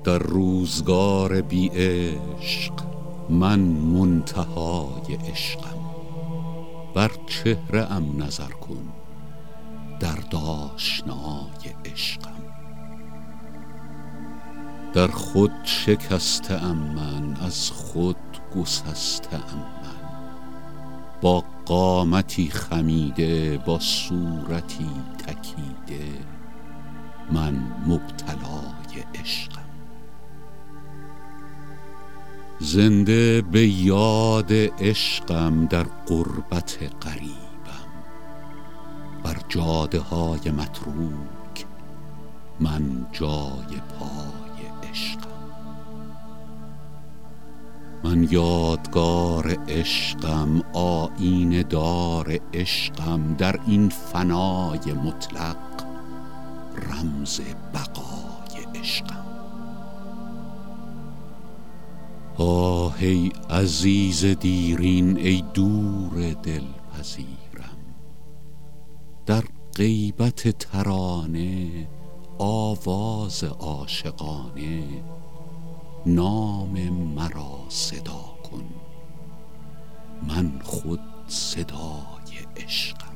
در روزگار بی عشق من منتهای عشقم. بر چهره ام نظر کن در آشنای عشقم. در خود شکسته ام من، از خود گسسته ام من. با قامتی خمیده، با صورتی تکیده، من مبتلای عشقم. زنده به یاد عشقم در غربت غریبم. بر جاده های متروک من جای پای عشقم. من یادگار عشقم، آیینه دار عشقم. در این فنای مطلق رمز بقای عشقم. آه ای عزیز دیرین، ای دور دلپذیرم. در غیبت ترانه آواز عاشقانه نام مرا صدا کن، من خود صدای عشقم.